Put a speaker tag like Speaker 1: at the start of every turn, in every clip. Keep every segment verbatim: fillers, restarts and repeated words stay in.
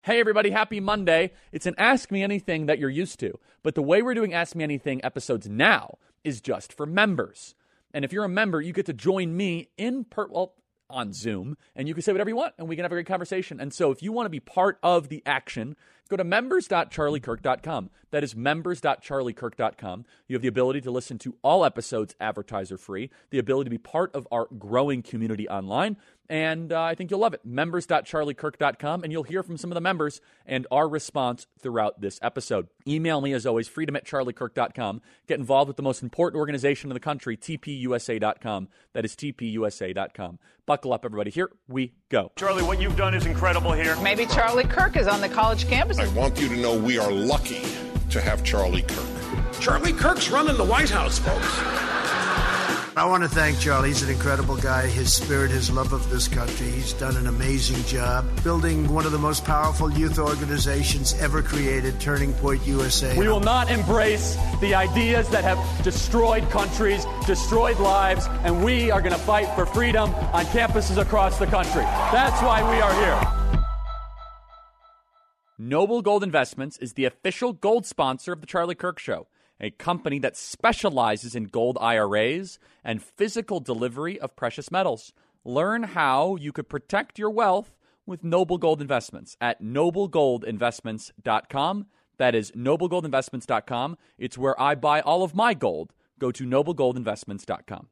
Speaker 1: Hey everybody, happy Monday. It's an Ask Me Anything that you're used to, but the way we're doing Ask Me Anything episodes now is just for members. And if you're a member, you get to join me in per- well, on Zoom, and you can say whatever you want, and we can have a great conversation. And so if you want to be part of the action, go to members dot charlie kirk dot com. That is members dot charlie kirk dot com. You have the ability to listen to all episodes advertiser-free, the ability to be part of our growing community online, and uh, I think you'll love it. members dot charlie kirk dot com, and you'll hear from some of the members and our response throughout this episode. Email me, as always, freedom at charlie kirk dot com. Get involved with the most important organization in the country, T P U S A dot com. That is T P U S A dot com. Buckle up, everybody. Here we go.
Speaker 2: Charlie, what you've done is incredible here.
Speaker 3: Maybe Charlie Kirk is on the college campus.
Speaker 4: I want you to know we are lucky to have Charlie Kirk.
Speaker 5: Charlie Kirk's running the White House, folks.
Speaker 6: I want to thank Charlie. He's an incredible guy. His spirit, his love of this country. He's done an amazing job building one of the most powerful youth organizations ever created, Turning Point U S A.
Speaker 1: We will not embrace the ideas that have destroyed countries, destroyed lives, and we are going to fight for freedom on campuses across the country. That's why we are here. Noble Gold Investments is the official gold sponsor of The Charlie Kirk Show, a company that specializes in gold I R As and physical delivery of precious metals. Learn how you could protect your wealth with Noble Gold Investments at noble gold investments dot com. That is noble gold investments dot com. It's where I buy all of my gold. Go to noble gold investments dot com.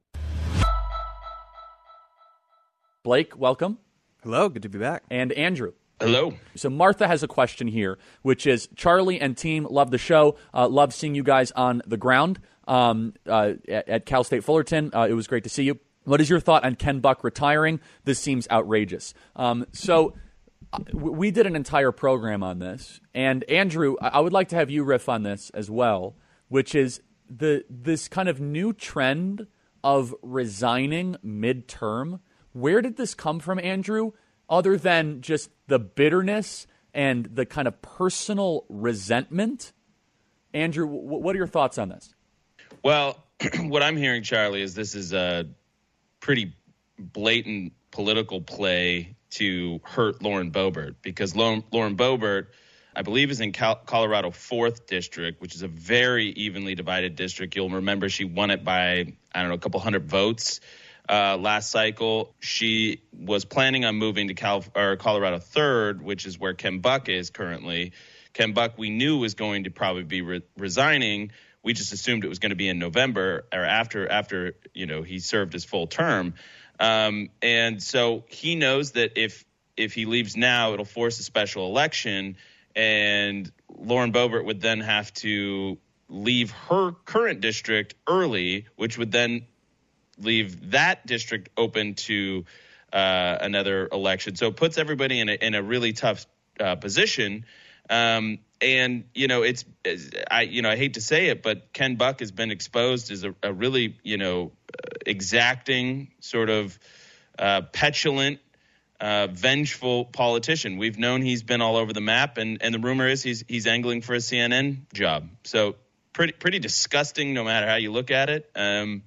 Speaker 1: Blake, welcome.
Speaker 7: Hello, good to be back.
Speaker 1: And Andrew.
Speaker 8: Hello.
Speaker 1: So Martha has a question here, which is, Charlie and team love the show, uh, love seeing you guys on the ground um, uh, at, at Cal State Fullerton. Uh, it was great to see you. What is your thought on Ken Buck retiring? This seems outrageous. Um, so uh, we did an entire program on this, and Andrew, I would like to have you riff on this as well, which is the this kind of new trend of resigning midterm. Where did this come from, Andrew? Other than just the bitterness and the kind of personal resentment? Andrew, w- what are your thoughts on this?
Speaker 8: Well, what I'm hearing, Charlie, is this is a pretty blatant political play to hurt Lauren Boebert, because Lauren, Lauren Boebert, I believe, is in Cal- Colorado fourth District, which is a very evenly divided district. You'll remember she won it by, I don't know, a couple hundred votes. Uh, last cycle. She was planning on moving to Cal- or Colorado third, which is where Ken Buck is currently. Ken Buck, we knew, was going to probably be re- resigning. We just assumed it was going to be in November or after, after you know, he served his full term. Um, and so he knows that if if he leaves now, it'll force a special election, and Lauren Boebert would then have to leave her current district early, which would then leave that district open to uh, another election. So it puts everybody in a, in a really tough uh, position. Um, and, you know, it's, I, you know, I hate to say it, but Ken Buck has been exposed as a, a really, you know, exacting, sort of uh, petulant, uh, vengeful politician. We've known he's been all over the map, and, and the rumor is he's, he's angling for a C N N job. So pretty, pretty disgusting no matter how you look at it. Um,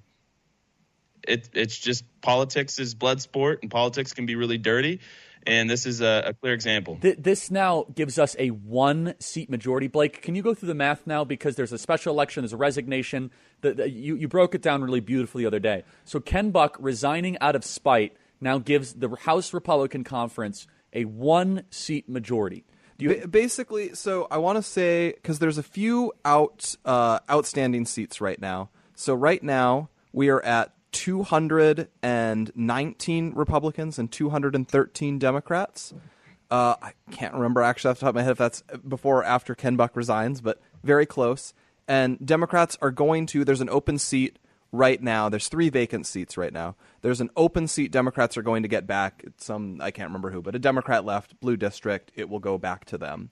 Speaker 8: It, it's just politics is blood sport, and politics can be really dirty, and this is a, a clear example.
Speaker 1: Th- this now gives us a one-seat majority. Blake, can you go through the math now? Because there's a special election, there's a resignation. The, the, you, you broke it down really beautifully the other day. So Ken Buck resigning out of spite now gives the House Republican Conference a one-seat majority.
Speaker 7: Do you- Basically, so I want to say, because there's a few out uh, outstanding seats right now. So right now, we are at two hundred nineteen Republicans and two hundred thirteen Democrats. Uh, I can't remember actually off the top of my head if that's before or after Ken Buck resigns, but very close. And Democrats are going to, there's an open seat right now. There's three vacant seats right now. There's an open seat Democrats are going to get back. It's some, I can't remember who, but a Democrat left, blue district, it will go back to them.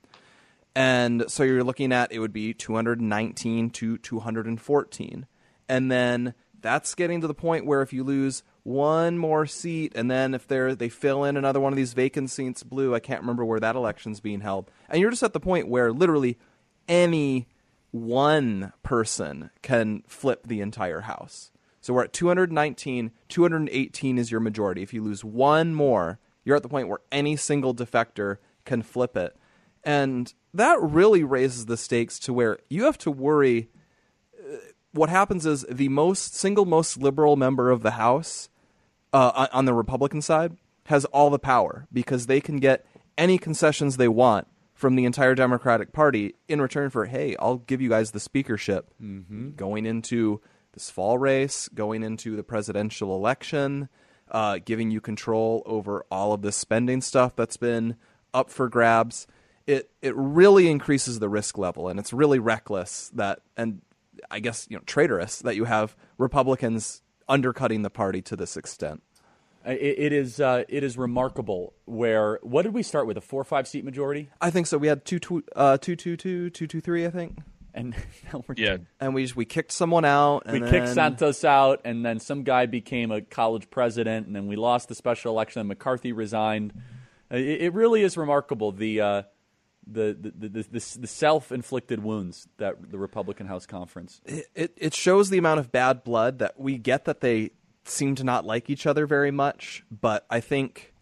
Speaker 7: And so you're looking at, it would be two hundred nineteen to two hundred fourteen. And then that's getting to the point where if you lose one more seat, and then if they're they fill in another one of these vacant seats blue, I can't remember where that election's being held. And you're just at the point where literally any one person can flip the entire House. So we're at two hundred nineteen, two hundred eighteen is your majority. If you lose one more, you're at the point where any single defector can flip it. And that really raises the stakes to where you have to worry. Uh, what happens is the most single most liberal member of the House uh, on the Republican side has all the power because they can get any concessions they want from the entire Democratic Party in return for, hey, I'll give you guys the speakership mm-hmm. going into this fall race, going into the presidential election, uh, giving you control over all of this spending stuff that's been up for grabs. It it really increases the risk level, and it's really reckless that, and I guess you know traitorous that you have Republicans undercutting the party to this extent.
Speaker 1: It, it is uh, it is remarkable. Where what did we start with? A four or five seat majority?
Speaker 7: I think so. We had two two uh, two two two two two three. I think.
Speaker 1: And now we're
Speaker 8: yeah,
Speaker 7: and we just, we kicked someone out. And
Speaker 1: we
Speaker 7: then...
Speaker 1: kicked Santos out, and then some guy became a college president, and then we lost the special election. And McCarthy resigned. It, it really is remarkable the uh, the the the, the, the self-inflicted wounds that the Republican House Conference.
Speaker 7: It, it it shows the amount of bad blood that we get that they seem to not like each other very much, but I think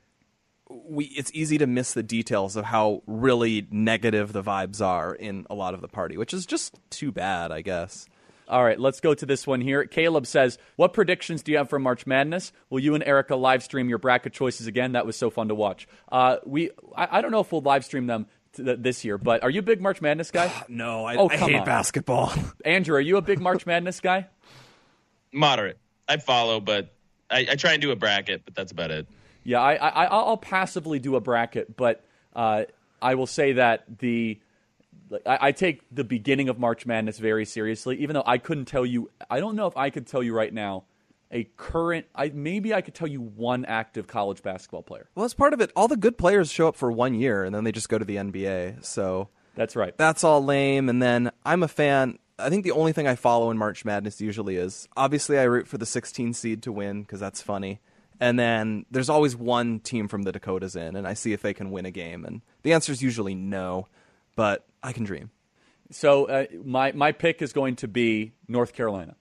Speaker 7: we it's easy to miss the details of how really negative the vibes are in a lot of the party, which is just too bad, I guess.
Speaker 1: All right, let's go to this one here. Caleb says, what predictions do you have for March Madness? Will you and Erica live stream your bracket choices again? That was so fun to watch. Uh, we I, I don't know if we'll live stream them th- this year, but are you a big March Madness guy?
Speaker 7: No, I,
Speaker 1: oh,
Speaker 7: I
Speaker 1: come
Speaker 7: hate
Speaker 1: on.
Speaker 7: basketball.
Speaker 1: Andrew, are you a big March Madness guy?
Speaker 8: Moderate. I follow, but I, I try and do a bracket, but that's about it.
Speaker 1: Yeah, I, I, I'll passively do a bracket, but uh, I will say that the I, I take the beginning of March Madness very seriously, even though I couldn't tell you – I don't know if I could tell you right now a current – I maybe I could tell you one active college basketball player.
Speaker 7: Well, that's part of it. All the good players show up for one year, and then they just go to the N B A. So
Speaker 1: that's right.
Speaker 7: That's all lame. And then I'm a fan – I think the only thing I follow in March Madness usually is, obviously I root for the sixteen seed to win because that's funny. And then there's always one team from the Dakotas in, and I see if they can win a game. And the answer is usually no, but I can dream.
Speaker 1: So uh, my, my pick is going to be North Carolina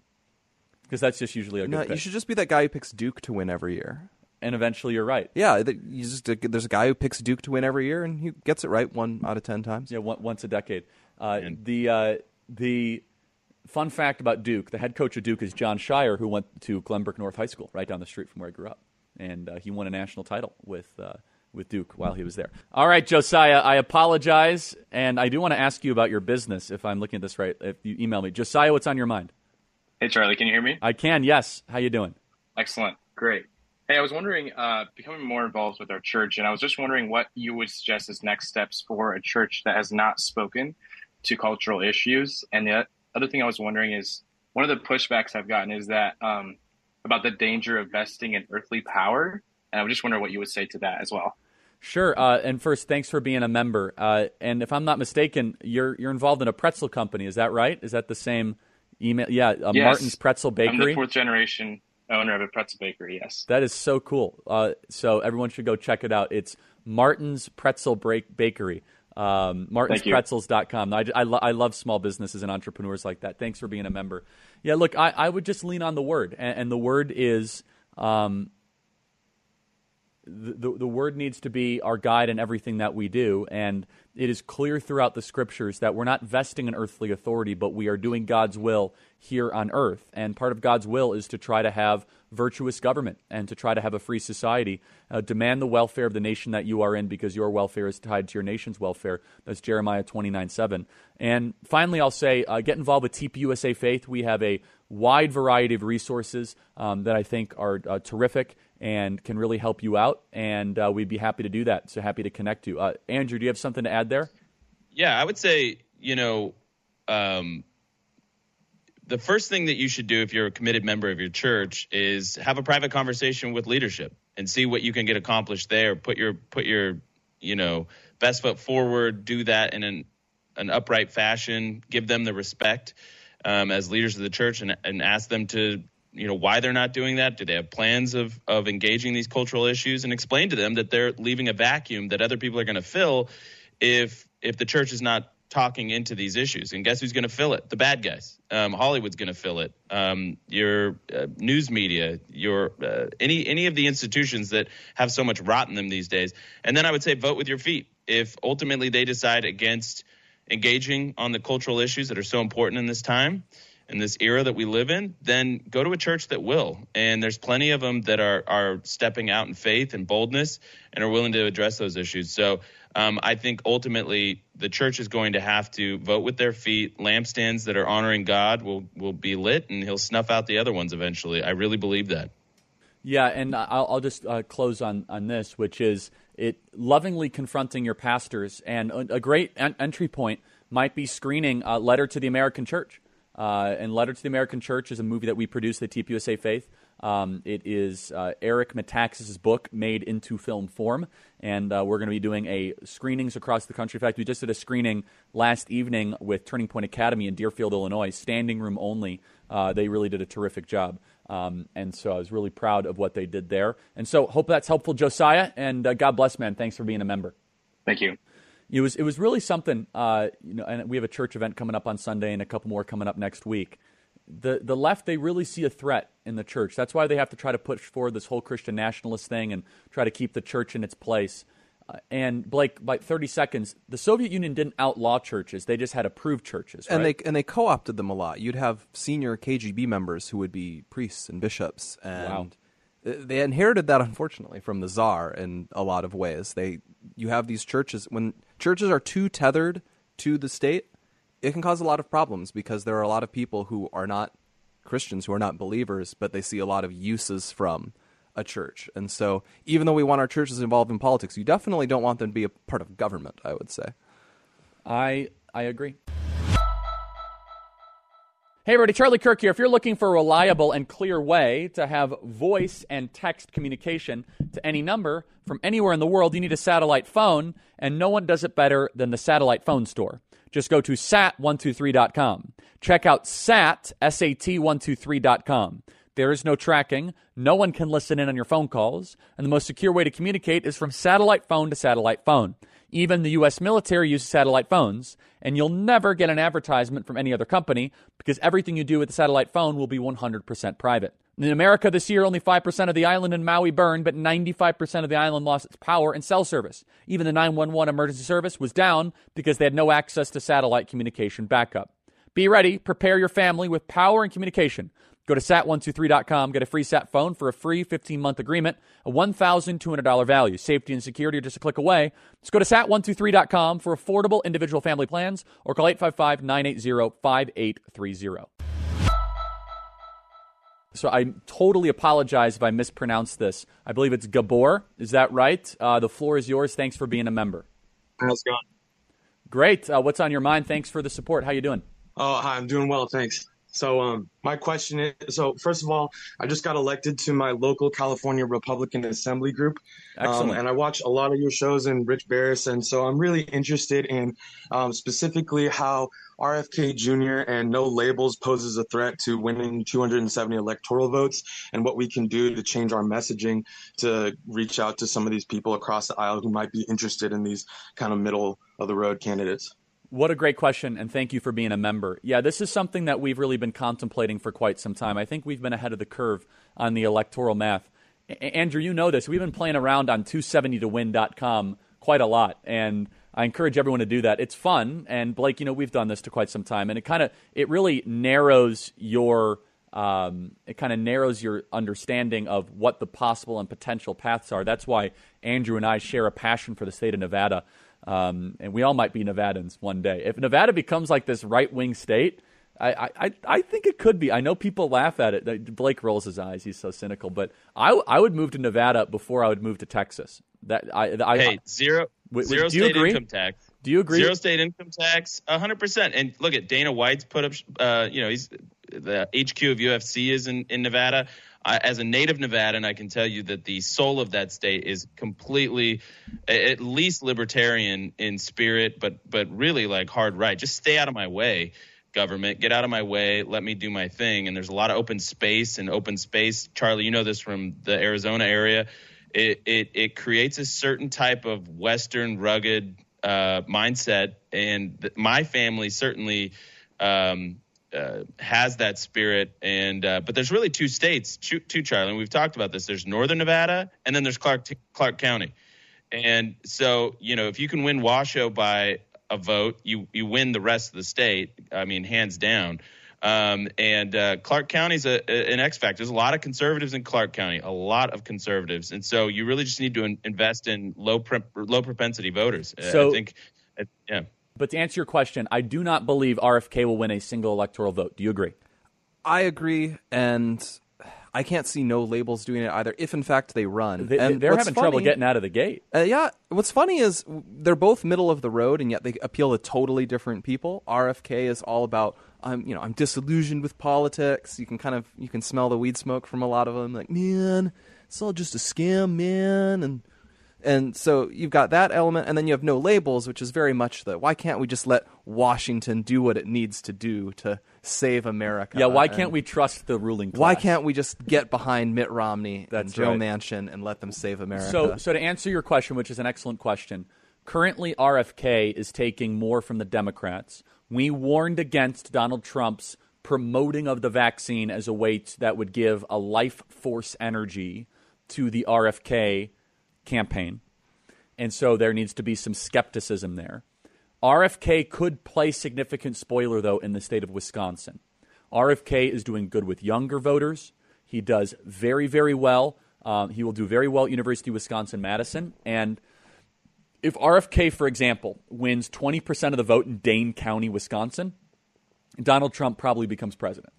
Speaker 1: because that's just usually a good
Speaker 7: no,
Speaker 1: pick.
Speaker 7: You should just be that guy who picks Duke to win every year.
Speaker 1: And eventually you're right.
Speaker 7: Yeah, you just there's a guy who picks Duke to win every year, and he gets it right one out of ten times.
Speaker 1: Yeah, one, once a decade. Uh, the uh, the fun fact about Duke, the head coach of Duke is John Shire, who went to Glenbrook North High School, right down the street from where I grew up. And uh, he won a national title with uh, with Duke while he was there. All right, Josiah, I apologize, and I do want to ask you about your business, if I'm looking at this right. If you email me. Josiah, what's on your mind?
Speaker 9: Hey, Charlie, can you hear me?
Speaker 1: I can, yes. How you doing?
Speaker 9: Excellent. Great. Hey, I was wondering, uh, becoming more involved with our church, and I was just wondering what you would suggest as next steps for a church that has not spoken to cultural issues. And the other thing I was wondering is, one of the pushbacks I've gotten is that um, about the danger of vesting in earthly power. And I was just wondering what you would say to that as well.
Speaker 1: Sure. Uh, and first, thanks for being a member. Uh, and if I'm not mistaken, you're you're involved in a pretzel company. Is that right? Is that the same email? Yeah, uh,
Speaker 9: yes.
Speaker 1: Martin's Pretzel Bakery.
Speaker 9: I'm the fourth generation owner of a pretzel bakery, yes.
Speaker 1: That is so cool. Uh, so everyone should go check it out. It's Martin's Pretzel Break Bakery. Um, martins pretzels dot com. I, I, lo- I love small businesses and entrepreneurs like that. Thanks for being a member. Yeah, look, I, I would just lean on the word. And, and the word is, um, the, the, the word needs to be our guide in everything that we do. And it is clear throughout the scriptures that we're not vesting in earthly authority, but we are doing God's will here on earth. And part of God's will is to try to have virtuous government and to try to have a free society. Uh, demand the welfare of the nation that you are in because your welfare is tied to your nation's welfare. That's Jeremiah twenty-nine seven. And finally, I'll say, uh, get involved with T P U S A Faith. We have a wide variety of resources um, that I think are uh, terrific and can really help you out. And uh, we'd be happy to do that. So happy to connect you. Uh, Andrew, do you have something to add there?
Speaker 8: Yeah, I would say, you know, um, the first thing that you should do if you're a committed member of your church is have a private conversation with leadership and see what you can get accomplished there. Put your, put your, you know, best foot forward, do that in an, an upright fashion, give them the respect um, as leaders of the church and, and ask them to, you know, why they're not doing that. Do they have plans of, of engaging these cultural issues, and explain to them that they're leaving a vacuum that other people are going to fill if, if the church is not talking into these issues. And guess who's going to fill it? The bad guys. Um, Hollywood's going to fill it. Um, your uh, news media, your uh, any any of the institutions that have so much rot in them these days. And then I would say vote with your feet. if ultimately they decide against engaging on the cultural issues that are so important in this time, in this era that we live in, then go to a church that will. And there's plenty of them that are are stepping out in faith and boldness and are willing to address those issues. So um, I think ultimately the church is going to have to vote with their feet. Lampstands that are honoring God will, will be lit, and he'll snuff out the other ones eventually. I really believe that.
Speaker 1: Yeah, and I'll, I'll just uh, close on, on this, which is it lovingly confronting your pastors. And a, a great en- entry point might be screening uh, Letter to the American Church. Uh, and Letter to the American Church is a movie that we produced at T P U S A Faith. Um, it is uh, Eric Metaxas' book made into film form, and uh, we're going to be doing a screenings across the country. In fact, we just did a screening last evening with Turning Point Academy in Deerfield, Illinois, standing room only. Uh, they really did a terrific job, um, and so I was really proud of what they did there. And so hope that's helpful, Josiah, and uh, God bless, man. Thanks for being a member.
Speaker 9: Thank you.
Speaker 1: It was it was really something, uh, you know. And we have a church event coming up on Sunday, and a couple more coming up next week. The the left, they really see a threat in the church. That's why they have to try to push forward this whole Christian nationalist thing and try to keep the church in its place. Uh, and Blake, by thirty seconds, the Soviet Union didn't outlaw churches; they just had approved churches, right?
Speaker 7: And they and they co-opted them a lot. You'd have senior K G B members who would be priests and bishops, and
Speaker 1: wow.
Speaker 7: they inherited that, unfortunately, from the Tsar in a lot of ways. They you have these churches when churches are too tethered to the state, it can cause a lot of problems because there are a lot of people who are not Christians, who are not believers, but they see a lot of uses from a church. And so even though we want our churches involved in politics, you definitely don't want them to be a part of government, I would say.
Speaker 1: I I agree. Hey everybody, Charlie Kirk here. If you're looking for a reliable and clear way to have voice and text communication to any number from anywhere in the world, you need a satellite phone, and no one does it better than the Satellite Phone Store. Just go to sat one two three dot com. Check out sat, S A T one two three dot com. There is no tracking. No one can listen in on your phone calls. And the most secure way to communicate is from satellite phone to satellite phone. Even the U S military uses satellite phones, and you'll never get an advertisement from any other company because everything you do with the satellite phone will be one hundred percent private. In America this year, only five percent of the island in Maui burned, but ninety-five percent of the island lost its power and cell service. Even the nine one one emergency service was down because they had no access to satellite communication backup. Be ready. Prepare your family with power and communication. Go to sat one two three dot com, get a free sat phone for a free fifteen-month agreement, a one thousand two hundred dollars value. Safety and security are just a click away. Just go to sat one two three dot com for affordable individual family plans or call eight five five, nine eight zero, five eight three zero. So I totally apologize if I mispronounced this. I believe it's Gabor. Is that right? Uh, the floor is yours. Thanks for being a member.
Speaker 10: How's it going?
Speaker 1: Great. Uh, what's on your mind? Thanks for the support. How you doing?
Speaker 10: Oh, hi. I'm doing well. Thanks. So um, my question is, so first of all, I just got elected to my local California Republican Assembly group.
Speaker 1: Excellent.
Speaker 10: Um, and I watch a lot of your shows and Rich Barris. And so I'm really interested in um, specifically how R F K Junior and No Labels poses a threat to winning two hundred seventy electoral votes and what we can do to change our messaging to reach out to some of these people across the aisle who might be interested in these kind of middle of the road candidates.
Speaker 1: What a great question, and thank you for being a member. Yeah, this is something that we've really been contemplating for quite some time. I think we've been ahead of the curve on the electoral math. A- Andrew, you know this. We've been playing around on two seventy to win dot com quite a lot, and I encourage everyone to do that. It's fun, and Blake, you know, we've done this to quite some time, and it kind of it really narrows your um, it kind of narrows your understanding of what the possible and potential paths are. That's why Andrew and I share a passion for the state of Nevada. Um, and we all might be Nevadans one day. If Nevada becomes like this right-wing state, I, I, I think it could be. I know people laugh at it. Blake rolls his eyes. He's so cynical. But I, I would move to Nevada before I would move to Texas. That I, I
Speaker 8: Hey, zero,
Speaker 1: w-
Speaker 8: zero
Speaker 1: do you
Speaker 8: state
Speaker 1: agree?
Speaker 8: income tax.
Speaker 1: Do you agree?
Speaker 8: Zero state income tax, one hundred percent. And look at Dana White's put up, uh, you know, he's the H Q of U F C is in, in Nevada. I, as a native Nevadan, I can tell you that the soul of that state is completely, at least libertarian in spirit, but but really like hard right. Just stay out of my way, government. Get out of my way. Let me do my thing. And there's a lot of open space and open space. Charlie, you know this from the Arizona area. It it, it creates a certain type of Western rugged uh, mindset, and th- my family certainly. Um, Uh, has that spirit, and uh, but there's really two states, two, two Charlie, and we've talked about this. There's Northern Nevada, and then there's Clark Clark County, And so, you know, if you can win Washoe by a vote, you, you win the rest of the state. I mean, hands down. Um, and uh, Clark County is a, a, an X factor. There's a lot of conservatives in Clark County, a lot of conservatives. And so you really just need to in, invest in low pre- low propensity voters.
Speaker 1: So,
Speaker 8: I think, uh, yeah.
Speaker 1: But to answer your question, I do not believe R F K will win a single electoral vote. Do you agree?
Speaker 7: I agree, and I can't see no labels doing it either, if in fact they run.
Speaker 1: They,
Speaker 7: and
Speaker 1: they're
Speaker 7: what's
Speaker 1: having
Speaker 7: funny,
Speaker 1: trouble getting out of the gate.
Speaker 7: Uh, yeah, what's funny is they're both middle of the road, and yet they appeal to totally different people. R F K is all about, I'm, you know, I'm disillusioned with politics. You can kind of, you can smell the weed smoke from a lot of them. Like, man, it's all just a scam, man, and and so you've got that element, and then you have no labels, which is very much the, why can't we just let Washington do what it needs to do to save America?
Speaker 1: Yeah, why
Speaker 7: and
Speaker 1: can't we trust the ruling class?
Speaker 7: Why can't we just get behind Mitt Romney
Speaker 1: That's
Speaker 7: and Joe
Speaker 1: right.
Speaker 7: Manchin and let them save America?
Speaker 1: So, so to answer your question, which is an excellent question, currently R F K is taking more from the Democrats. We warned against Donald Trump's promoting of the vaccine as a way to, that would give a life force energy to the R F K campaign. And so there needs to be some skepticism there. R F K could play significant spoiler, though, in the state of Wisconsin. R F K is doing good with younger voters. He does very, very well. Um, he will do very well at University of Wisconsin-Madison. And if R F K, for example, wins twenty percent of the vote in Dane County, Wisconsin, Donald Trump probably becomes president.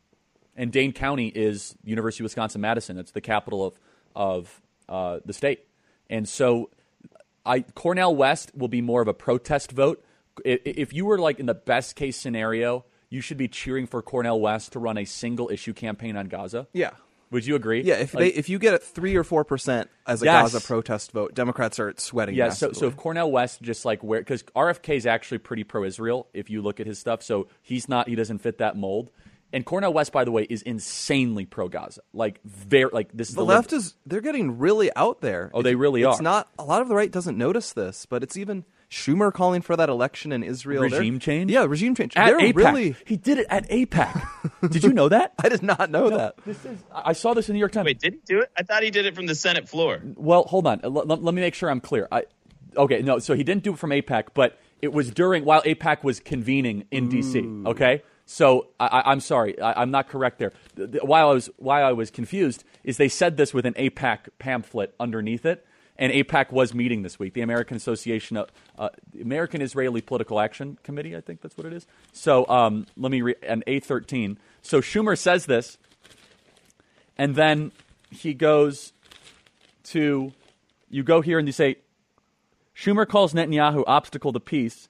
Speaker 1: And Dane County is University of Wisconsin-Madison. It's the capital of, of uh, the state. And so I, Cornel West will be more of a protest vote. If you were like in the best case scenario, you should be cheering for Cornel West to run a single issue campaign on Gaza.
Speaker 7: Yeah.
Speaker 1: Would you agree?
Speaker 7: Yeah, if
Speaker 1: like,
Speaker 7: they if you get it three or four percent as a
Speaker 1: yes.
Speaker 7: Gaza protest vote, Democrats are sweating.
Speaker 1: Yeah, so,
Speaker 7: massively.
Speaker 1: so if Cornel West just like where, because R F K is actually pretty pro-Israel if you look at his stuff, so he's not, he doesn't fit that mold. And Cornel West, by the way, is insanely pro-Gaza. Like, very, like this is
Speaker 7: the,
Speaker 1: the
Speaker 7: left
Speaker 1: lib-
Speaker 7: is they're getting really out there.
Speaker 1: Oh, they really
Speaker 7: it's
Speaker 1: are.
Speaker 7: Not a lot of the right doesn't notice this, but it's even Schumer calling for that election in Israel.
Speaker 1: Regime
Speaker 7: they're,
Speaker 1: change?
Speaker 7: Yeah, regime change.
Speaker 1: At
Speaker 7: they're
Speaker 1: AIPAC.
Speaker 7: really.
Speaker 1: He did it at AIPAC. Did you know that?
Speaker 7: I did not know
Speaker 1: No,
Speaker 7: that.
Speaker 1: This is. I saw this in the New York Times.
Speaker 8: Wait, did he do it? I thought he did it from the Senate floor.
Speaker 1: Well, hold on. L- l- let me make sure I'm clear. I, okay, no, so he didn't do it from AIPAC, but it was during, while AIPAC was convening in D C, okay? So I, I, I'm sorry, I, I'm not correct there. The, the, why I was why I was confused is they said this with an AIPAC pamphlet underneath it, and AIPAC was meeting this week, the American Association of uh, American Israeli Political Action Committee, I think that's what it is. So um, let me read, and A thirteen. So Schumer says this, and then he goes to, you go here and you say, Schumer calls Netanyahu obstacle to peace,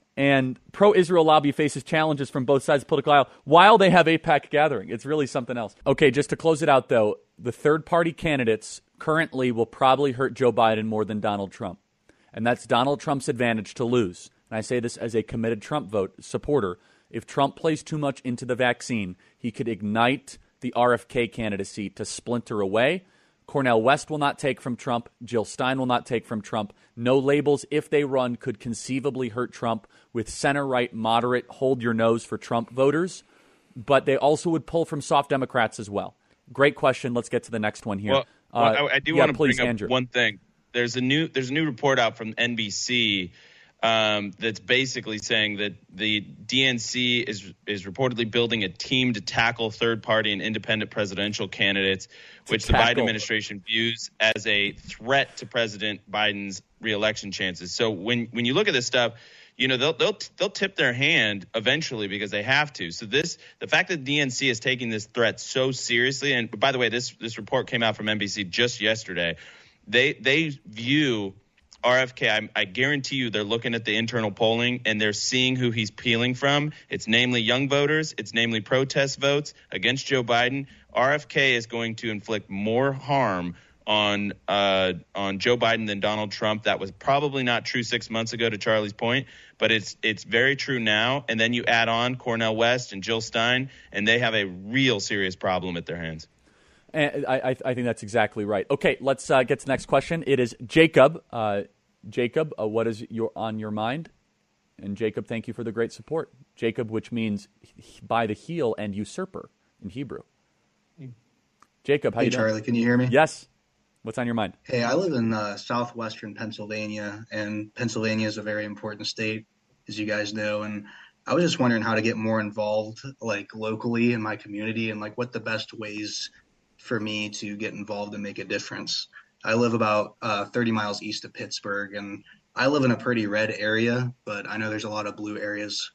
Speaker 1: and pro-Israel lobby faces challenges from both sides of the political aisle while they have AIPAC gathering. It's really something else. Okay, just to close it out, though, the third-party candidates currently will probably hurt Joe Biden more than Donald Trump. And that's Donald Trump's advantage to lose. And I say this as a committed Trump vote supporter. If Trump plays too much into the vaccine, he could ignite the R F K candidacy to splinter away. Cornel West will not take from Trump. Jill Stein will not take from Trump. No labels, if they run, could conceivably hurt Trump with center-right, moderate, hold-your-nose-for-Trump voters. But they also would pull from soft Democrats as well. Great question. Let's get to the next one here.
Speaker 8: Well, well
Speaker 1: uh,
Speaker 8: I, I do
Speaker 1: yeah,
Speaker 8: want to
Speaker 1: please,
Speaker 8: bring up
Speaker 1: Andrew.
Speaker 8: one thing. There's a new there's a new report out from N B C um, that's basically saying that the D N C is is reportedly building a team to tackle third party and independent presidential candidates, which the Biden administration views as a threat to President Biden's reelection chances. So when when you look at this stuff, you know, they'll they'll they'll tip their hand eventually because they have to. So this the fact that the D N C is taking this threat so seriously, and by the way, this this report came out from N B C just yesterday. They they view R F K, I, I guarantee you they're looking at the internal polling and they're seeing who he's peeling from. It's namely young voters. It's namely protest votes against Joe Biden. R F K is going to inflict more harm on uh, on Joe Biden than Donald Trump. That was probably not true six months ago, to Charlie's point, but it's it's very true now. And then you add on Cornel West and Jill Stein, and they have a real serious problem at their hands.
Speaker 1: And I, I think that's exactly right. Okay, let's uh, get to the next question. It is Jacob. Uh, Jacob, uh, what is your, on your mind? And Jacob, thank you for the great support. Jacob, which means by the heel and usurper in Hebrew. Jacob, how
Speaker 11: hey,
Speaker 1: you doing?
Speaker 11: Charlie, can you hear me?
Speaker 1: Yes. What's on your mind?
Speaker 11: Hey, I live in uh, southwestern Pennsylvania, and Pennsylvania is a very important state, as you guys know. And I was just wondering how to get more involved, like locally in my community, and like what the best ways for me to get involved and make a difference. I live about uh, thirty miles east of Pittsburgh, and I live in a pretty red area, but I know there's a lot of blue areas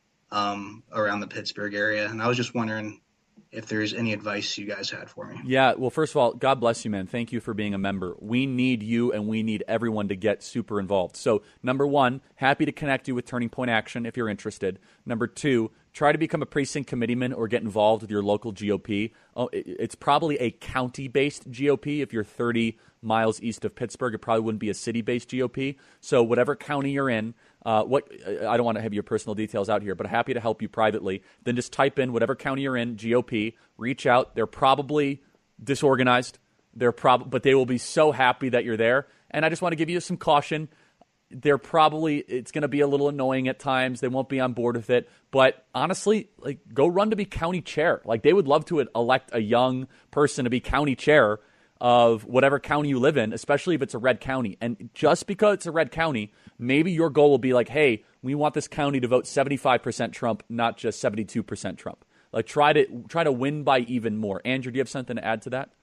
Speaker 11: um, around the Pittsburgh area. And I was just wondering if there's any advice you guys had for me.
Speaker 1: Yeah, well, first of all, God bless you, man. Thank you for being a member. We need you, and we need everyone to get super involved. So, number one, happy to connect you with Turning Point Action if you're interested. Number two, try to become a precinct committeeman or get involved with your local G O P. Oh, it's probably a county-based G O P. If you're thirty miles east of Pittsburgh, it probably wouldn't be a city-based G O P. So whatever county you're in, uh, what I don't want to have your personal details out here, but happy to help you privately. Then just type in whatever county you're in, G O P, reach out. They're probably disorganized, They're prob- but they will be so happy that you're there. And I just want to give you some caution. They're probably, it's going to be a little annoying at times. They won't be on board with it. But honestly, like, go run to be county chair. Like, they would love to elect a young person to be county chair of whatever county you live in, especially if it's a red county. And just because it's a red county, maybe your goal will be like, hey, we want this county to vote seventy-five percent Trump, not just seventy-two percent Trump. Like, try to try to win by even more. Andrew, do you have something to add to that?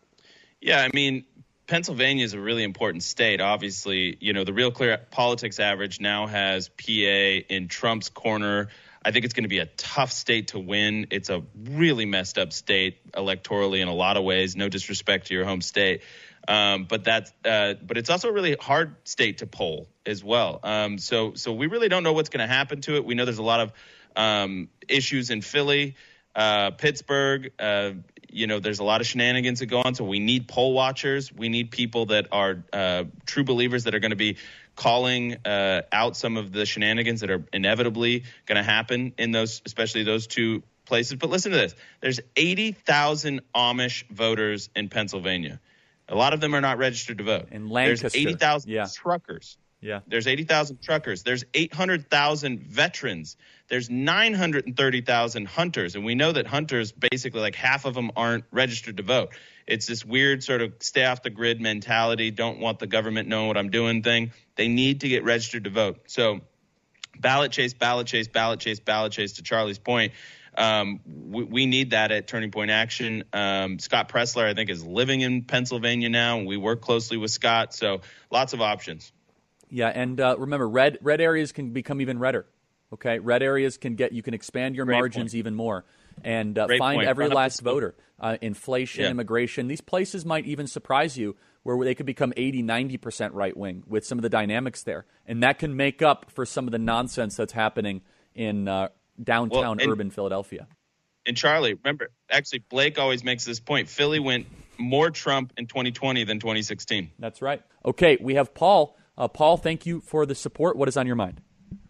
Speaker 8: Yeah, I mean, Pennsylvania is a really important state. Obviously, you know, the Real Clear Politics average now has P A in Trump's corner. I think it's going to be a tough state to win. It's a really messed up state electorally in a lot of ways. No disrespect to your home state. Um, but that's uh, but it's also a really hard state to poll as well. Um, so so we really don't know what's going to happen to it. We know there's a lot of um, issues in Philly, uh, Pittsburgh. Uh, you know, there's a lot of shenanigans that go on. So we need poll watchers. We need people that are uh, true believers that are going to be calling uh, out some of the shenanigans that are inevitably going to happen in those, especially those two places. But listen to this. There's eighty thousand Amish voters in Pennsylvania. A lot of them are not registered to vote.
Speaker 1: In Lancaster.
Speaker 8: There's eighty thousand
Speaker 1: yeah.
Speaker 8: truckers.
Speaker 1: Yeah.
Speaker 8: There's eighty thousand truckers. There's eight hundred thousand veterans. There's nine hundred thirty thousand hunters. And we know that hunters, basically like half of them aren't registered to vote. It's this weird sort of stay off the grid mentality, don't want the government knowing what I'm doing thing. They need to get registered to vote. So ballot chase, ballot chase, ballot chase, ballot chase, to Charlie's point. Um, we, we need that at Turning Point Action. Um, Scott Pressler, I think, is living in Pennsylvania now, and we work closely with Scott. So lots of options.
Speaker 1: Yeah, and uh, remember, red red areas can become even redder. Okay, red areas can get you can expand your
Speaker 8: Great
Speaker 1: margins
Speaker 8: point.
Speaker 1: even more, and uh, find
Speaker 8: point.
Speaker 1: every
Speaker 8: Run
Speaker 1: last voter. Uh, inflation,
Speaker 8: yeah.
Speaker 1: immigration, these places might even surprise you, where they could become eighty, ninety percent right wing with some of the dynamics there, and that can make up for some of the nonsense that's happening in uh, downtown
Speaker 8: well, and,
Speaker 1: urban Philadelphia.
Speaker 8: And Charlie, remember, actually, Blake always makes this point. Philly went more Trump in twenty twenty than twenty sixteen.
Speaker 1: That's right. Okay, we have Paul. Uh, Paul, thank you for the support. What is on your mind?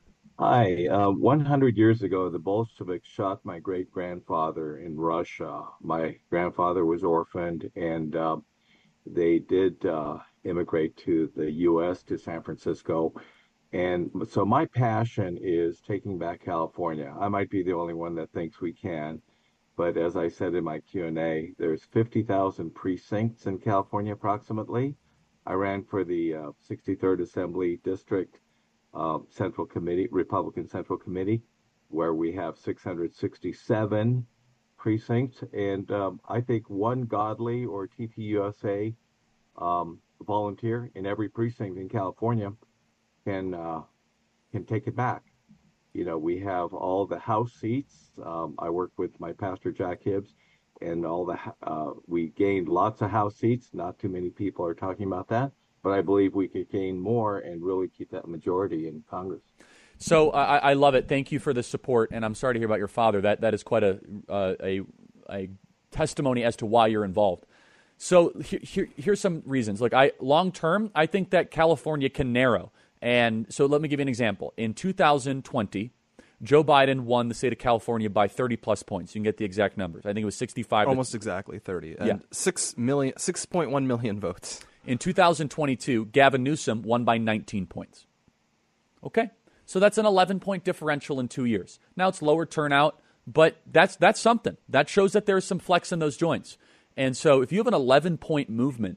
Speaker 12: Hi. Uh, one hundred years ago, the Bolsheviks shot my great-grandfather in Russia. My grandfather was orphaned, and uh, they did uh, immigrate to the U S, to San Francisco. And so my passion is taking back California. I might be the only one that thinks we can, but as I said in my Q and A, there's fifty thousand precincts in California approximately. I ran for the uh, sixty-third Assembly District uh, Central Committee, Republican Central Committee, where we have six hundred sixty-seven precincts. And um, I think one Godly or T P U S A um, volunteer in every precinct in California can uh, can take it back. You know, we have all the House seats. Um, I work with my pastor, Jack Hibbs, and all the uh, we gained lots of House seats. Not too many people are talking about that, but I believe we could gain more and really keep that majority in Congress.
Speaker 1: So I, I love it. Thank you for the support, and I'm sorry to hear about your father. That that is quite a uh, a, a testimony as to why you're involved. So here, here, here's some reasons. Like, I long term, I think that California can narrow. And so let me give you an example. In two thousand twenty, Joe Biden won the state of California by thirty plus points. You can get the exact numbers. I think it was sixty-five.
Speaker 7: Almost exactly thirty. And
Speaker 1: yeah.
Speaker 7: six million, six point one million votes.
Speaker 1: In two thousand twenty-two, Gavin Newsom won by nineteen points. Okay? So that's an eleven point differential in two years. Now it's lower turnout, but that's that's something. That shows that there's some flex in those joints. And so if you have an eleven point movement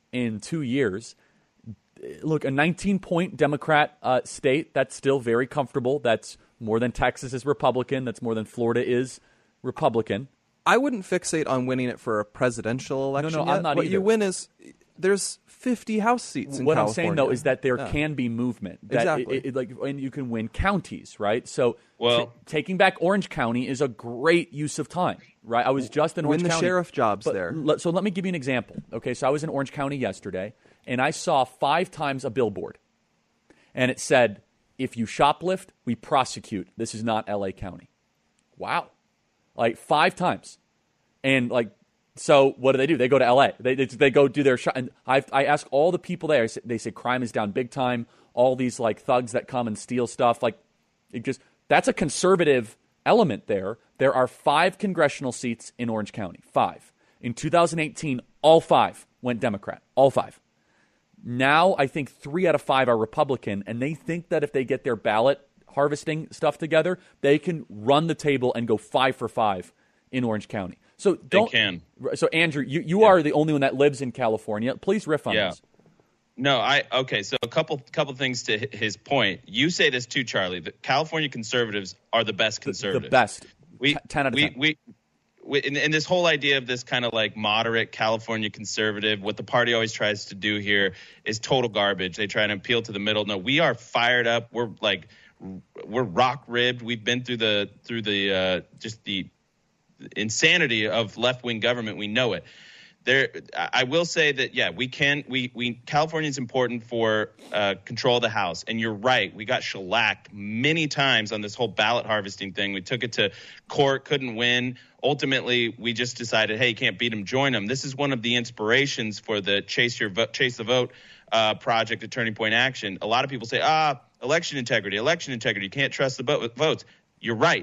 Speaker 1: in two years. Look, a nineteen-point Democrat uh, state, that's still very comfortable. That's more than Texas is Republican. That's more than Florida is Republican.
Speaker 7: I wouldn't fixate on winning it for a presidential election.
Speaker 1: No, no,
Speaker 7: yet.
Speaker 1: I'm not
Speaker 7: What
Speaker 1: either.
Speaker 7: you win is there's fifty House seats in
Speaker 1: what
Speaker 7: California.
Speaker 1: I'm saying, though, is that there
Speaker 7: Yeah.
Speaker 1: can be movement. That
Speaker 7: Exactly.
Speaker 1: It, it, like, and you can win counties, right? So
Speaker 8: Well-
Speaker 1: t- taking back Orange County is a great use of time, right? I was just in Orange
Speaker 7: Win the
Speaker 1: County.
Speaker 7: sheriff jobs
Speaker 1: But
Speaker 7: there.
Speaker 1: let- so let me give you an example. Okay, so I was in Orange County yesterday, and I saw five times a billboard. And it said, if you shoplift, we prosecute. This is not L A County. Wow. Like five times. And like, so what do they do? They go to L A. They they, they go do their shop. And I I ask all the people there. I say, they say crime is down big time. All these like thugs that come and steal stuff. Like, it just that's a conservative element there. There are five congressional seats in Orange County. Five. In two thousand eighteen, all five went Democrat. All five. Now I think three out of five are Republican, and they think that if they get their ballot harvesting stuff together, they can run the table and go five for five in Orange County. So don't,
Speaker 8: They can.
Speaker 1: So Andrew, you, you are the only one that lives in California. Please riff on
Speaker 8: Yeah.
Speaker 1: this.
Speaker 8: No, I okay. So a couple couple things to hi- his point. You say this too, Charlie. The California conservatives are the best conservatives.
Speaker 1: The best.
Speaker 8: We
Speaker 1: T- ten out of
Speaker 8: we,
Speaker 1: ten.
Speaker 8: we we and, and this whole idea of this kind of like moderate California conservative, what the party always tries to do here is total garbage. They try to appeal to the middle. No, we are fired up. We're like we're rock ribbed. We've been through the through the uh, just the insanity of left wing government. We know it. There, I will say that yeah, we can. We we California is important for uh, control of the House, and you're right. We got shellacked many times on this whole ballot harvesting thing. We took it to court, couldn't win. Ultimately, we just decided, hey, you can't beat them, join them. This is one of the inspirations for the Chase Your Vote, Chase the Vote uh, project at Turning Point Action. A lot of people say, ah, election integrity, election integrity. You can't trust the vote, votes. You're right,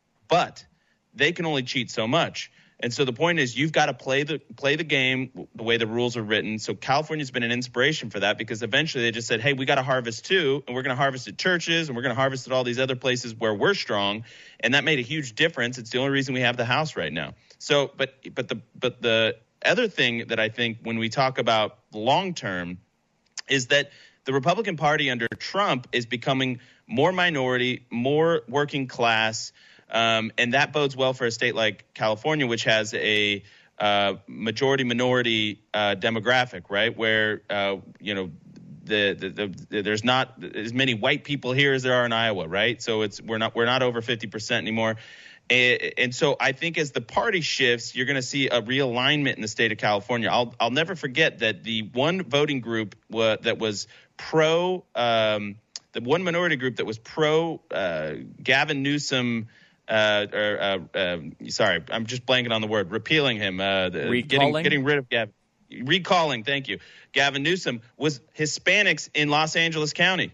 Speaker 8: but they can only cheat so much. And so the point is, you've got to play the play the game the way the rules are written. So California's been an inspiration for that, because eventually they just said, hey, we got to harvest too, and we're going to harvest at churches, and we're going to harvest at all these other places where we're strong. And that made a huge difference. It's the only reason we have the House right now. So, but but the but the other thing that I think when we talk about long term is that the Republican Party under Trump is becoming more minority, more working class. Um, and that bodes well for a state like California, which has a uh, majority-minority uh, demographic, right? Where uh, you know the, the, the there's not as many white people here as there are in Iowa, right? So it's we're not we're not over fifty percent anymore. And, and so I think as the party shifts, you're going to see a realignment in the state of California. I'll I'll never forget that the one voting group wa- that was pro um, the one minority group that was pro uh, Gavin Newsom. Uh, or uh, uh, sorry, I'm just blanking on the word. Repealing him, uh, the,
Speaker 1: Recalling?
Speaker 8: getting getting rid of Gavin. Recalling, thank you. Gavin Newsom was Hispanics in Los Angeles County.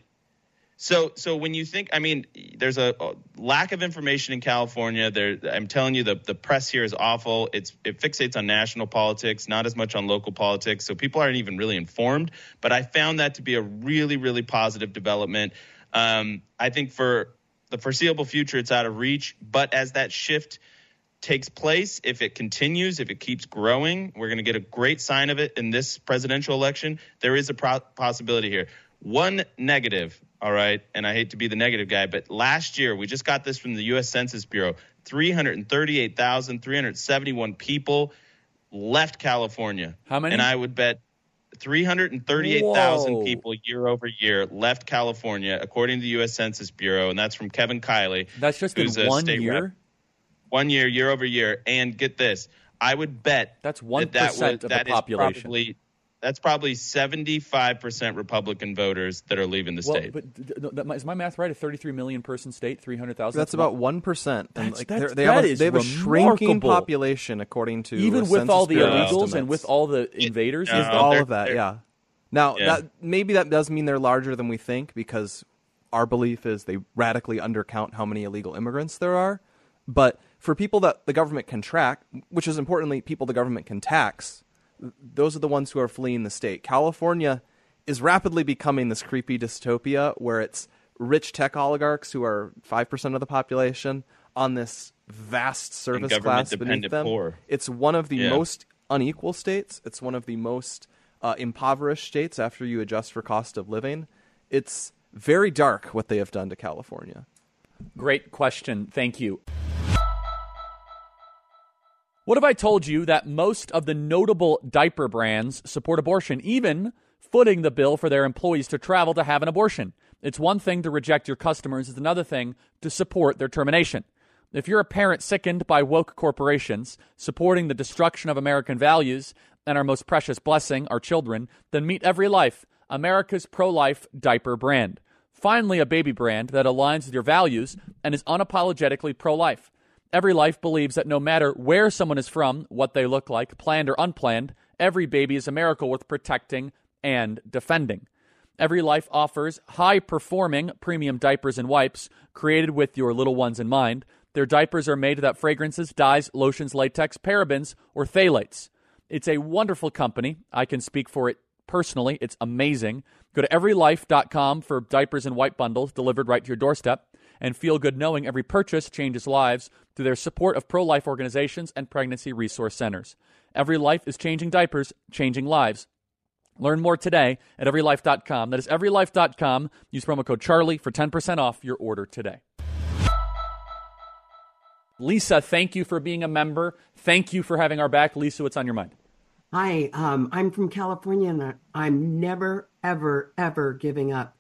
Speaker 8: So, so when you think, I mean, there's a, a lack of information in California. There, I'm telling you, the the press here is awful. It's it fixates on national politics, not as much on local politics. So people aren't even really informed. But I found that to be a really, really positive development. Um, I think for the foreseeable future, it's out of reach. But as that shift takes place, if it continues, if it keeps growing, we're going to get a great sign of it in this presidential election. There is a pro- possibility here. One negative, all right, and I hate to be the negative guy, but last year, we just got this from the U S Census Bureau, three hundred thirty-eight thousand three hundred seventy-one people left California.
Speaker 1: How many?
Speaker 8: And I would bet three hundred thirty-eight thousand
Speaker 1: Whoa.
Speaker 8: people year over year left California, according to the U S Census Bureau, and that's from Kevin Kiley.
Speaker 1: That's just in
Speaker 8: who's a
Speaker 1: one
Speaker 8: state
Speaker 1: year?
Speaker 8: rep. One year, year over year. And get this, I would bet
Speaker 1: That's one
Speaker 8: that that,
Speaker 1: percent
Speaker 8: would,
Speaker 1: of
Speaker 8: that
Speaker 1: the
Speaker 8: is
Speaker 1: population.
Speaker 8: probably, that's probably seventy-five percent Republican voters that are leaving the
Speaker 1: Well,
Speaker 8: state.
Speaker 1: but d- d- that- is my math right? A thirty-three million person state, three hundred thousand.
Speaker 7: That's about one percent. And
Speaker 1: That's-
Speaker 7: like
Speaker 1: that's-
Speaker 7: they're- they have
Speaker 1: that
Speaker 7: a,
Speaker 1: is
Speaker 7: they have a shrinking
Speaker 1: remarkable.
Speaker 7: population according to
Speaker 1: Even
Speaker 7: uh,
Speaker 1: with
Speaker 7: Census
Speaker 1: all the
Speaker 7: Bureau
Speaker 1: illegals
Speaker 7: estimates.
Speaker 1: and with all the invaders.
Speaker 8: Yeah.
Speaker 1: is
Speaker 8: Uh,
Speaker 1: the-
Speaker 7: all
Speaker 8: they're-
Speaker 7: of that,
Speaker 8: they're-
Speaker 7: yeah. Now,
Speaker 8: Yeah.
Speaker 7: that maybe that does mean they're larger than we think, because our belief is they radically undercount how many illegal immigrants there are. But for people that the government can track, which is importantly people the government can tax, those are the ones who are fleeing the state. California is rapidly becoming this creepy dystopia where it's rich tech oligarchs who are five percent of the population on this vast service class beneath
Speaker 8: government-dependent
Speaker 7: them.
Speaker 8: poor.
Speaker 7: It's one of the
Speaker 8: Yeah.
Speaker 7: most unequal states. It's one of the most uh, impoverished states after you adjust for cost of living. It's very dark what they have done to California.
Speaker 1: Great question. Thank you. What if I told you that most of the notable diaper brands support abortion, even footing the bill for their employees to travel to have an abortion? It's one thing to reject your customers. It's another thing to support their termination. If you're a parent sickened by woke corporations supporting the destruction of American values and our most precious blessing, our children, then meet Every Life, America's pro-life diaper brand. Finally, a baby brand that aligns with your values and is unapologetically pro-life. Every Life believes that no matter where someone is from, what they look like, planned or unplanned, every baby is a miracle worth protecting and defending. Every Life offers high-performing premium diapers and wipes created with your little ones in mind. Their diapers are made without fragrances, dyes, lotions, latex, parabens, or phthalates. It's a wonderful company. I can speak for it personally. It's amazing. Go to every life dot com for diapers and wipe bundles delivered right to your doorstep, and feel good knowing every purchase changes lives through their support of pro-life organizations and pregnancy resource centers. Every Life is changing diapers, changing lives. Learn more today at every life dot com. That is every life dot com. Use promo code Charlie for ten percent off your order today. Lisa, thank you for being a member. Thank you for having our back. Lisa, what's on your mind?
Speaker 13: Hi, um, I'm from California, and I'm never, ever, ever giving up.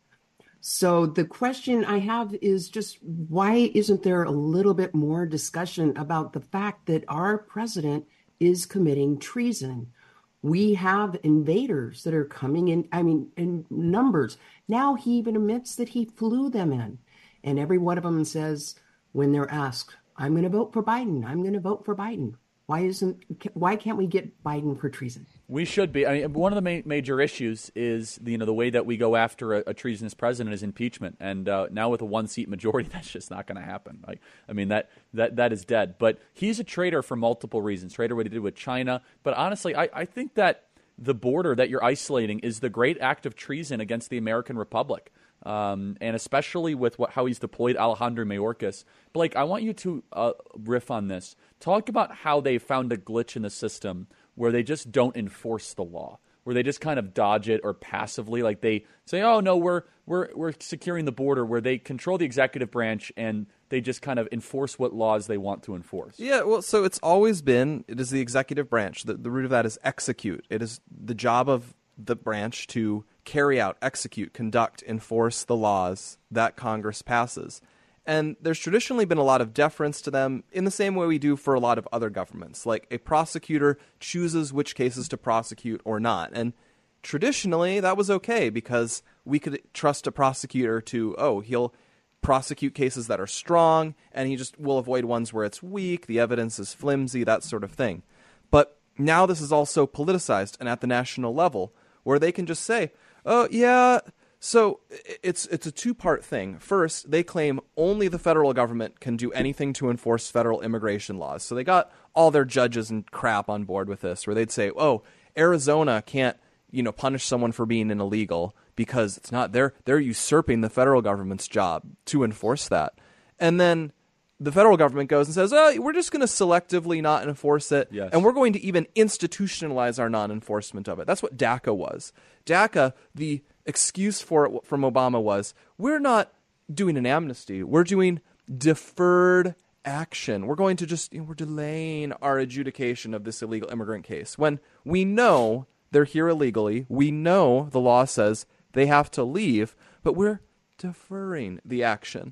Speaker 13: So the question I have is just, why isn't there a little bit more discussion about the fact that our president is committing treason? We have invaders that are coming in, I mean, in numbers. Now he even admits that he flew them in. And every one of them says, when they're asked, I'm going to vote for Biden, I'm going to vote for Biden. Why isn't? Why can't we get Biden for treason? We should be. I mean, one of the ma- major issues is the, you know the way that we go after a, a treasonous president is impeachment, and uh, now with a one-seat majority, that's just not going to happen. Like, I mean, that that that is dead. But he's a traitor for multiple reasons. Traitor what he did with China. But honestly, I, I think that the border that you're isolating is the great act of treason against the American Republic. Um, and especially with what, how he's deployed Alejandro Mayorkas. Blake, I want you to uh, riff on this. Talk about how they found a glitch in the system where they just don't enforce the law, where they just kind of dodge it or passively, like they say, "Oh no, we're we're we're securing the border," where they control the executive branch and they just kind of enforce what laws they want to enforce.
Speaker 7: Yeah, well, so it's always been it is the executive branch. The, the root of that is execute. It is the job of the branch to carry out, execute, conduct, enforce the laws that Congress passes. And there's traditionally been a lot of deference to them in the same way we do for a lot of other governments. Like a prosecutor chooses which cases to prosecute or not. And traditionally that was okay because we could trust a prosecutor to, oh, he'll prosecute cases that are strong and he just will avoid ones where it's weak, the evidence is flimsy, that sort of thing. But now this is also politicized and at the national level where they can just say, oh, yeah, so it's it's a two-part thing. First, they claim only the federal government can do anything to enforce federal immigration laws. So they got all their judges and crap on board with this, where they'd say, oh, Arizona can't, you know, punish someone for being an illegal because it's not they're they're usurping the federal government's job to enforce that. And then the federal government goes and says, oh, we're just going to selectively not enforce it, yes. And we're going to even institutionalize our non-enforcement of it. That's what DACA was. DACA, the excuse for it from Obama was, we're not doing an amnesty. We're doing deferred action. We're going to just, you know, we're delaying our adjudication of this illegal immigrant case. When we know they're here illegally, we know the law says they have to leave, but we're deferring the action.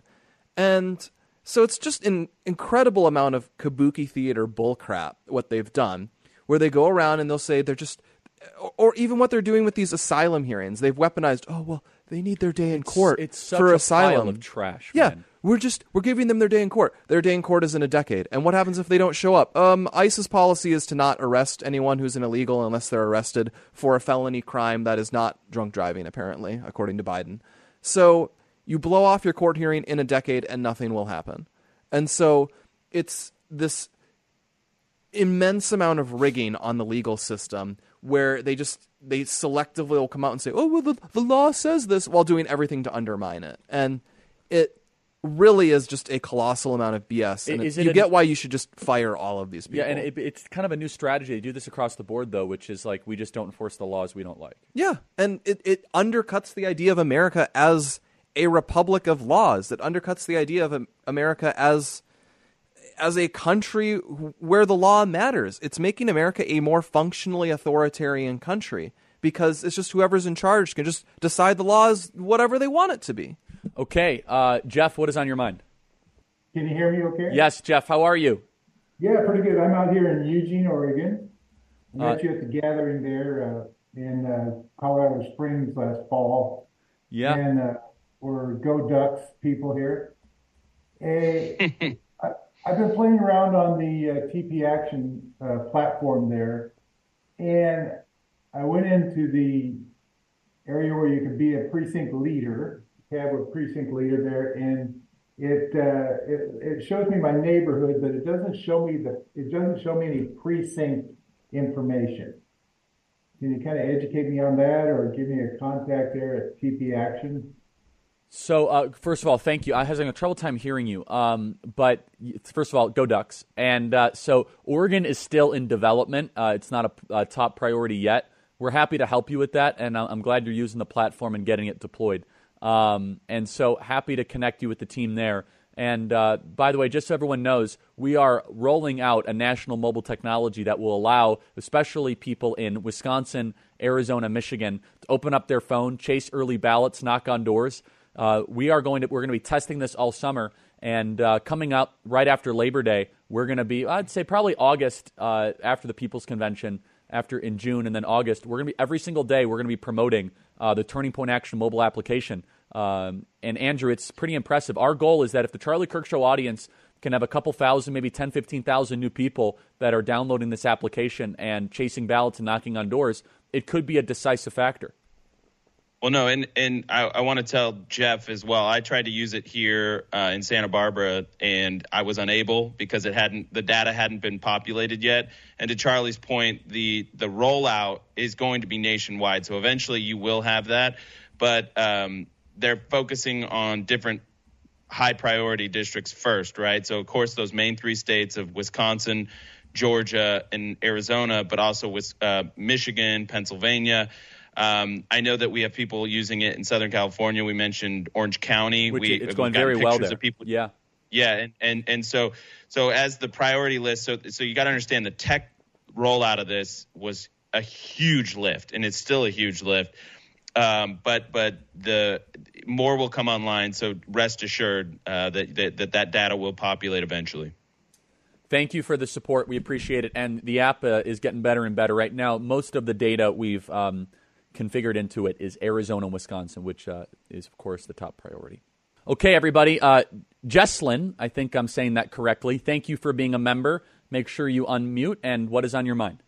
Speaker 7: And so it's just an incredible amount of kabuki theater bullcrap, what they've done, where they go around and they'll say they're just, or even what they're doing with these asylum hearings. They've weaponized, oh, well, they need their day in
Speaker 1: it's,
Speaker 7: court
Speaker 1: it's such
Speaker 7: for
Speaker 1: a
Speaker 7: asylum.
Speaker 1: Pile of trash,
Speaker 7: yeah,
Speaker 1: man.
Speaker 7: we're just, we're giving them their day in court. Their day in court is in a decade. And what happens if they don't show up? Um, ICE's policy is to not arrest anyone who's an illegal unless they're arrested for a felony crime that is not drunk driving, apparently, according to Biden. So you blow off your court hearing in a decade and nothing will happen. And so it's this immense amount of rigging on the legal system where they just, they selectively will come out and say, oh, well, the, the law says this while doing everything to undermine it. And it really is just a colossal amount of B S. And
Speaker 1: Is
Speaker 7: it,
Speaker 1: it
Speaker 7: you
Speaker 1: a-
Speaker 7: get why you should just fire all of these people.
Speaker 1: Yeah, and it, it's kind of a new strategy. They do this across the board, though, which is like we just don't enforce the laws we don't like.
Speaker 7: Yeah, and it, it undercuts the idea of America as a republic of laws. It undercuts the idea of um, America as as a country where the law matters. It's making America a more functionally authoritarian country because it's just whoever's in charge can just decide the laws whatever they want it to be.
Speaker 1: Okay, uh, Jeff, what is on your mind?
Speaker 14: Can you hear me okay?
Speaker 1: Yes, Jeff, how are you?
Speaker 14: Yeah, pretty good. I'm out here in Eugene, Oregon. I met
Speaker 1: Uh,
Speaker 14: you at the gathering there uh, in uh, Colorado Springs last fall.
Speaker 1: Yeah.
Speaker 14: And uh, we're Go Ducks people here. Hey, I, I've been playing around on the uh, T P Action uh, platform there, and I went into the area where you could be a precinct leader, tab with precinct leader there, and it, uh, it it shows me my neighborhood, but it doesn't show me the it doesn't show me any precinct information. Can you kind of educate me on that, or give me a contact there at T P Action?
Speaker 1: So, uh, first of all, thank you. I was having a trouble time hearing you. Um, but first of all, go Ducks. And uh, so Oregon is still in development. Uh, it's not a, a top priority yet. We're happy to help you with that, and I'm glad you're using the platform and getting it deployed. Um, and so happy to connect you with the team there. And uh, by the way, just so everyone knows, we are rolling out a national mobile technology that will allow, especially people in Wisconsin, Arizona, Michigan, to open up their phone, chase early ballots, knock on doors. Uh, we are going to we're going to be testing this all summer, and uh, coming up right after Labor Day, we're going to be I'd say probably August uh, after the People's Convention, after in June, and then August. We're going to be every single day. We're going to be promoting uh, the Turning Point Action mobile application. Um, and Andrew, it's pretty impressive. Our goal is that if the Charlie Kirk Show audience can have a couple thousand, maybe ten, fifteen thousand new people that are downloading this application and chasing ballots and knocking on doors, it could be a decisive factor.
Speaker 8: Well, no, and, and I, I want to tell Jeff as well. I tried to use it here uh, in Santa Barbara, and I was unable because it hadn't the data hadn't been populated yet. And to Charlie's point, the the rollout is going to be nationwide, so eventually you will have that. But um, they're focusing on different high priority districts first, right? So of course those main three states of Wisconsin, Georgia, and Arizona, but also with uh, Michigan, Pennsylvania. Um, I know that we have people using it in Southern California. We mentioned Orange County.
Speaker 1: Which
Speaker 8: we,
Speaker 1: it's going very well there.
Speaker 8: Of people.
Speaker 1: Yeah.
Speaker 8: Yeah. And, and, and so, so as the priority list, so, so you got to understand the tech rollout of this was a huge lift, and it's still a huge lift. Um, but, but the more will come online. So rest assured uh, that, that, that that data will populate eventually.
Speaker 1: Thank you for the support. We appreciate it. And the app uh, is getting better and better right now. Most of the data we've, um, configured into it is Arizona and Wisconsin, which uh, is, of course, the top priority. Okay, everybody. Uh, Jesslyn, I think I'm saying that correctly. Thank you for being a member. Make sure you unmute. And what is on your mind?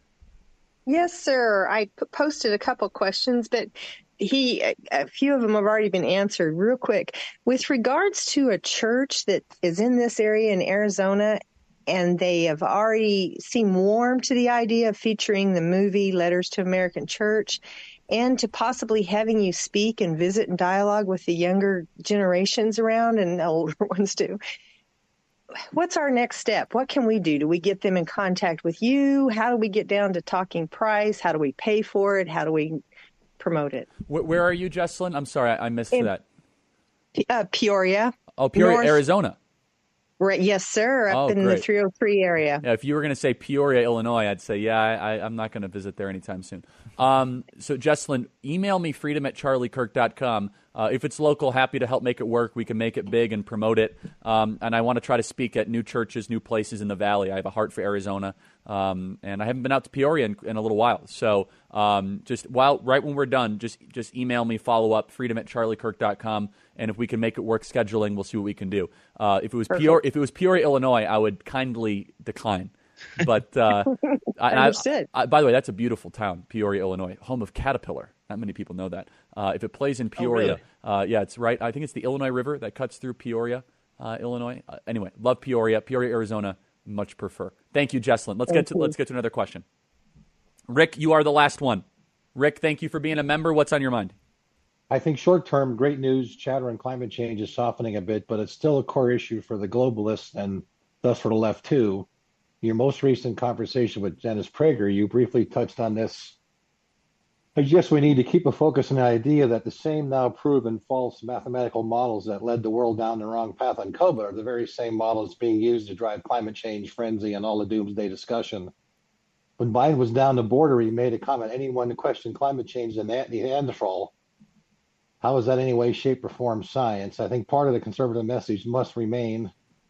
Speaker 15: Yes, sir. I p- posted a couple questions, but he, a, a few of them have already been answered. Real quick, with regards to a church that is in this area in Arizona, and they have already seemed warm to the idea of featuring the movie Letters to American Church, and to possibly having you speak and visit and dialogue with the younger generations around and the older ones too. What's our next step? What can we do? Do we get them in contact with you? How do we get down to talking price? How do we pay for it? How do we promote it?
Speaker 1: Where, where are you, Jesslyn? I'm sorry, I, I missed
Speaker 15: in,
Speaker 1: that.
Speaker 15: Uh, Peoria.
Speaker 1: Oh, Peoria,
Speaker 15: North,
Speaker 1: Arizona.
Speaker 15: Right, yes, sir, up
Speaker 1: oh,
Speaker 15: in
Speaker 1: great.
Speaker 15: the three oh three area.
Speaker 1: Yeah, if you were going to say Peoria, Illinois, I'd say, yeah, I, I'm not going to visit there anytime soon. Um, so, Jesslyn, email me freedom at charlie kirk dot com. Uh, if it's local, happy to help make it work. We can make it big and promote it. Um, and I want to try to speak at new churches, new places in the Valley. I have a heart for Arizona, um, and I haven't been out to Peoria in, in a little while. So um, just while right when we're done, just just email me, follow up, freedom at charlie kirk dot com. And if we can make it work scheduling, we'll see what we can do. Uh, if it was Peoria, if it was Peoria, Illinois, I would kindly decline. But uh, I,
Speaker 15: Understood.
Speaker 1: I, I, by the way, that's a beautiful town, Peoria, Illinois, home of Caterpillar. Not many people know that. Uh, if it plays in Peoria,
Speaker 15: oh, really?
Speaker 1: uh, yeah, it's right. I think it's the Illinois River that cuts through Peoria, uh, Illinois. Uh, anyway, love Peoria, Peoria, Arizona. Much prefer. Thank you, Jesslyn. Let's
Speaker 15: thank
Speaker 1: get to
Speaker 15: you.
Speaker 1: let's get to another question. Rick, you are the last one. Rick, thank you for being a member. What's on your mind?
Speaker 16: I think short-term, great news, chatter on climate change is softening a bit, but it's still a core issue for the globalists and thus for the left too. Your most recent conversation with Dennis Prager, you briefly touched on this. I guess we need to keep a focus on the idea that the same now proven false mathematical models that led the world down the wrong path on COVID are the very same models being used to drive climate change frenzy and all the doomsday discussion. When Biden was down the border, he made a comment, anyone to question climate change is a Neanderthal. How is that in any way, shape, or form science? I think part of the conservative message must remain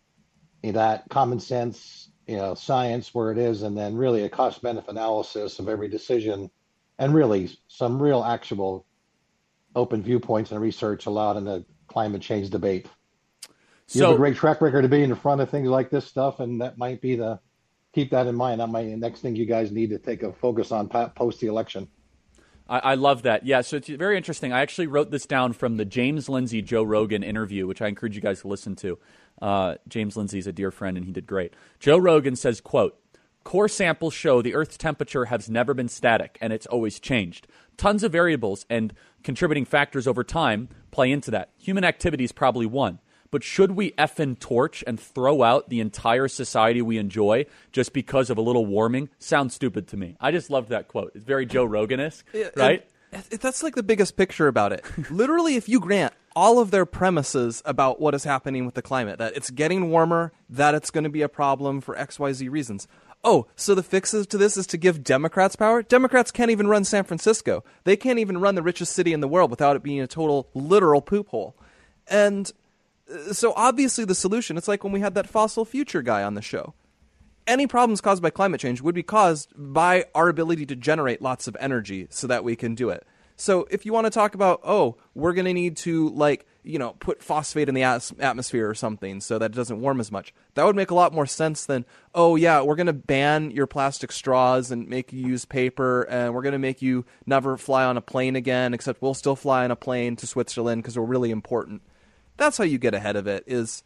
Speaker 16: that common sense, you know, science where it is, and then really a cost-benefit analysis of every decision, and really some real actual open viewpoints and research allowed in the climate change debate. You
Speaker 1: So-
Speaker 16: have a great track record of being in front of things like this stuff, and that might be the, keep that in mind. That might be the next thing you guys need to take a focus on pa- post the election.
Speaker 1: I, I love that. Yeah, so it's very interesting. I actually wrote this down from the James Lindsay Joe Rogan interview, which I encourage you guys to listen to. Uh, James Lindsay is a dear friend, and he did great. Joe Rogan says, quote, core samples show the Earth's temperature has never been static, and it's always changed. Tons of variables and contributing factors over time play into that. Human activity is probably one. But should we effing torch and throw out the entire society we enjoy just because of a little warming? Sounds stupid to me. I just love that quote. It's very Joe Rogan-esque, right?
Speaker 7: It, it, that's like the biggest picture about it. Literally, if you grant all of their premises about what is happening with the climate, that it's getting warmer, that it's going to be a problem for X Y Z reasons. Oh, so the fixes to this is to give Democrats power? Democrats can't even run San Francisco. They can't even run the richest city in the world without it being a total literal poop hole. And so obviously the solution, it's like when we had that fossil future guy on the show. Any problems caused by climate change would be caused by our ability to generate lots of energy so that we can do it. So if you want to talk about, oh, we're going to need to, like, you know, put phosphate in the as- atmosphere or something so that it doesn't warm as much, that would make a lot more sense than, oh, yeah, we're going to ban your plastic straws and make you use paper, and we're going to make you never fly on a plane again, except we'll still fly on a plane to Switzerland because we're really important. That's how you get ahead of it. Is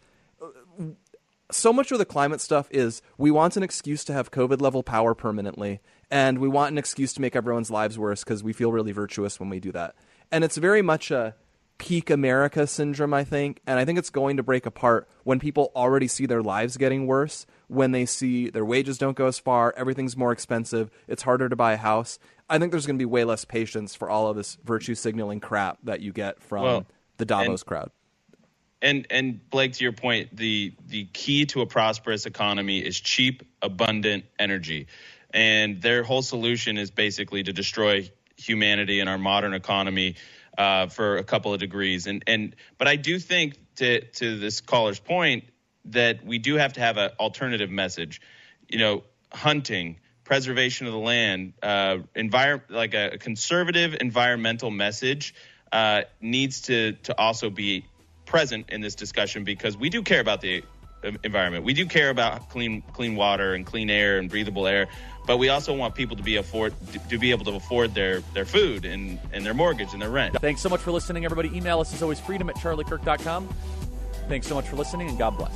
Speaker 7: so much of the climate stuff is we want an excuse to have COVID level power permanently, and we want an excuse to make everyone's lives worse because we feel really virtuous when we do that. And it's very much a peak America syndrome, I think, and I think it's going to break apart when people already see their lives getting worse, when they see their wages don't go as far, everything's more expensive, it's harder to buy a house. I think there's going to be way less patience for all of this virtue signaling crap that you get from
Speaker 8: Well,
Speaker 7: the Davos
Speaker 8: and-
Speaker 7: crowd.
Speaker 8: And and Blake, to your point, the the key to a prosperous economy is cheap, abundant energy. And their whole solution is basically to destroy humanity and our modern economy uh, for a couple of degrees. And and but I do think, to to this caller's point, that we do have to have an alternative message. You know, hunting, preservation of the land, uh, envir- like a, a conservative environmental message uh, needs to to also be present in this discussion, because we do care about the environment. We do care about clean clean water and clean air and breathable air, but we also want people to be afford to be able to afford their their food and, and their mortgage and their rent.
Speaker 1: Thanks so much for listening, everybody. Email us as always, freedom at charlie kirk dot com. Thanks so much for listening, and God bless.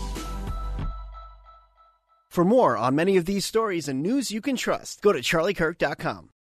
Speaker 17: For more on many of these stories and news you can trust, go to charlie kirk dot com.